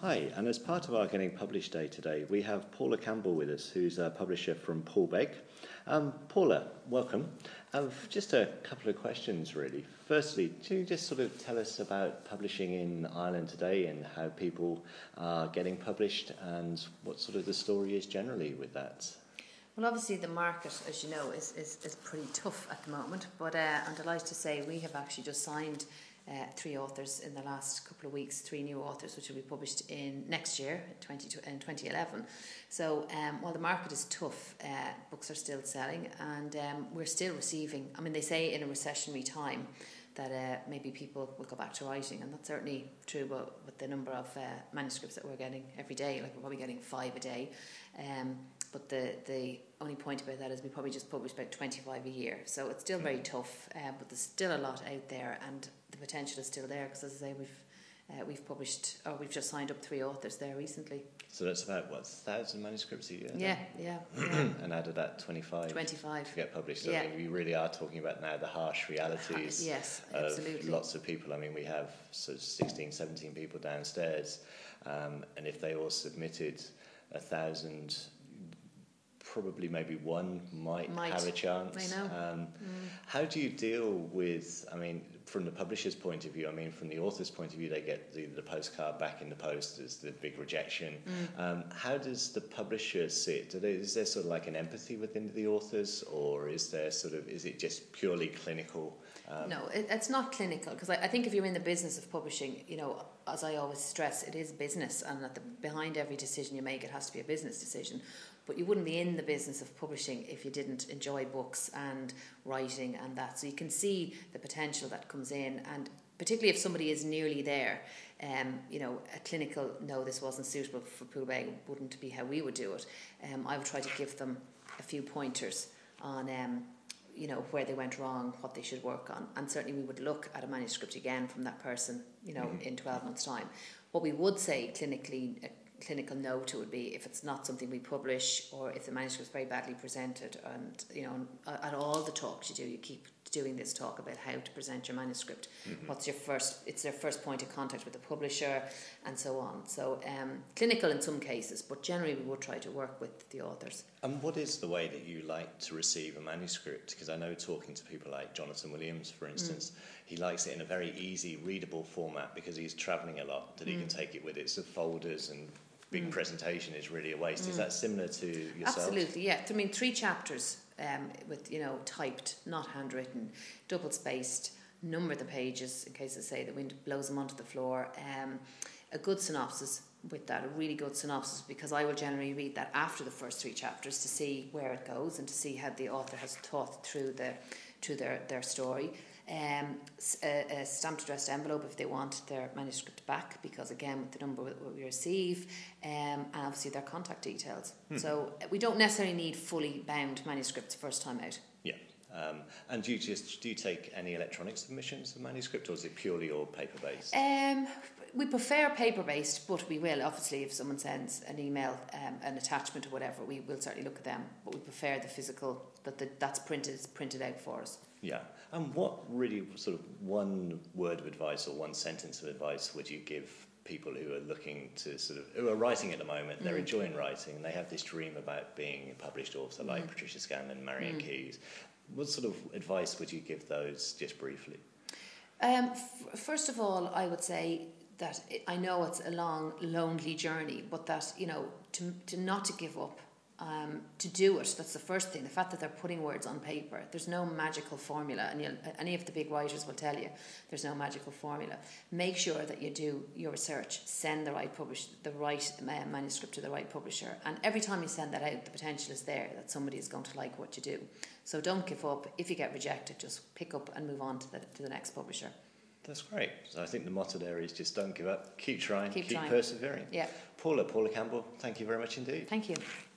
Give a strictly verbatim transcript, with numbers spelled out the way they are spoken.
Hi, and as part of our Getting Published Day today, we have Paula Campbell with us, who's a publisher from Poolbeg. Um, Paula, welcome. Um, just a couple of questions, really. Firstly, do you just sort of tell us about publishing in Ireland today and how people are getting published and what sort of the story is generally with that? Well, obviously the market, as you know, is, is, is pretty tough at the moment, but uh, I'm delighted to say we have actually just signed uh, three authors in the last couple of weeks, three new authors which will be published in next year, in twenty eleven. So um, while the market is tough, uh, books are still selling, and um, we're still receiving, I mean, they say in a recessionary time that uh, maybe people will go back to writing, and that's certainly true but with the number of uh, manuscripts that we're getting every day. Like, we're probably getting five a day. Um, But the, the only point about that is we probably just publish about twenty-five a year. So it's still very tough, uh, but there's still a lot out there, and the potential is still there, because, as I say, we've uh, we've published, or we've just signed up three authors there recently. So that's about, what, one thousand manuscripts a year? Yeah, yeah. yeah. And out of that, twenty-five? twenty-five. To get published. So yeah. I mean, we really are talking about now the harsh realities yes, of absolutely. lots of people. I mean, we have sort of sixteen, seventeen people downstairs, um, and if they all submitted a thousand, probably maybe one might, might. have a chance. I know. Um, mm. How do you deal with, I mean, from the publisher's point of view, I mean, from the author's point of view, they get the, the postcard back in the post as the big rejection. Mm. Um, how does the publisher see it? Do they, is there sort of like an empathy within the authors, or is there sort of, is it just purely clinical? Um, no, it, it's not clinical, because I, I think if you're in the business of publishing, you know, as I always stress, it is business, and at the, behind every decision you make, it has to be a business decision. But you wouldn't be in the business of publishing if you didn't enjoy books and writing and that. So you can see the potential that comes in, and particularly if somebody is nearly there, um, you know, a clinical, no, this wasn't suitable for Poolbeg wouldn't be how we would do it. Um, I would try to give them a few pointers on, um, you know, where they went wrong, what they should work on. And certainly we would look at a manuscript again from that person, you know, mm-hmm. in twelve months' time. What we would say clinically, uh, clinical no to would be if it's not something we publish, or if the manuscript is very badly presented, and, you know, at all the talks you do, you keep doing this talk about how to present your manuscript. Mm-hmm. What's your first, it's their first point of contact with the publisher, and so on. So um, clinical in some cases, but generally we would try to work with the authors. And what is the way that you like to receive a manuscript? Because I know, talking to people like Jonathan Williams, for instance, mm. he likes it in a very easy, readable format, because he's travelling a lot, that mm. he can take it with it. So folders and big mm. presentation is really a waste. Mm. Is that similar to yourself? Absolutely, yeah. I mean, three chapters um, with, you know, typed, not handwritten, double spaced, number the pages in case, I say, the wind blows them onto the floor. Um, a good synopsis with that, a really good synopsis, because I will generally read that after the first three chapters to see where it goes and to see how the author has thought through the through their, their story. Um, a, a stamped addressed envelope if they want their manuscript back, because again, with the number we receive, um, and obviously their contact details. Hmm. So we don't necessarily need fully bound manuscripts first time out. Yeah. Um, and do you just do you take any electronic submissions of manuscript, or is it purely all paper based? Um, we prefer paper based, but we will obviously, if someone sends an email, um, an attachment or whatever, we will certainly look at them. But we prefer the physical, that the, that's printed printed out for us. Yeah. And what really sort of one word of advice or one sentence of advice would you give people who are looking to sort of, who are writing at the moment, they're mm. enjoying writing, and they have this dream about being a published author mm. like Patricia Scanlon, Marianne mm. Keyes? What sort of advice would you give those, just briefly? Um, f- first of all, I would say that it, I know it's a long, lonely journey, but that, you know, to, to not to give up, um, to do it, that's the first thing. The fact that they're putting words on paper, there's no magical formula, and you'll, any of the big writers will tell you there's no magical formula. Make sure that you do your research, send the right publish, the right uh, manuscript to the right publisher, and every time you send that out, the potential is there that somebody is going to like what you do. So don't give up. If you get rejected, just pick up and move on to the, to the next publisher. That's great. So I think the motto there is just don't give up, keep trying, keep, keep trying. persevering. Yeah. Paula, Paula Campbell, thank you very much indeed. Thank you.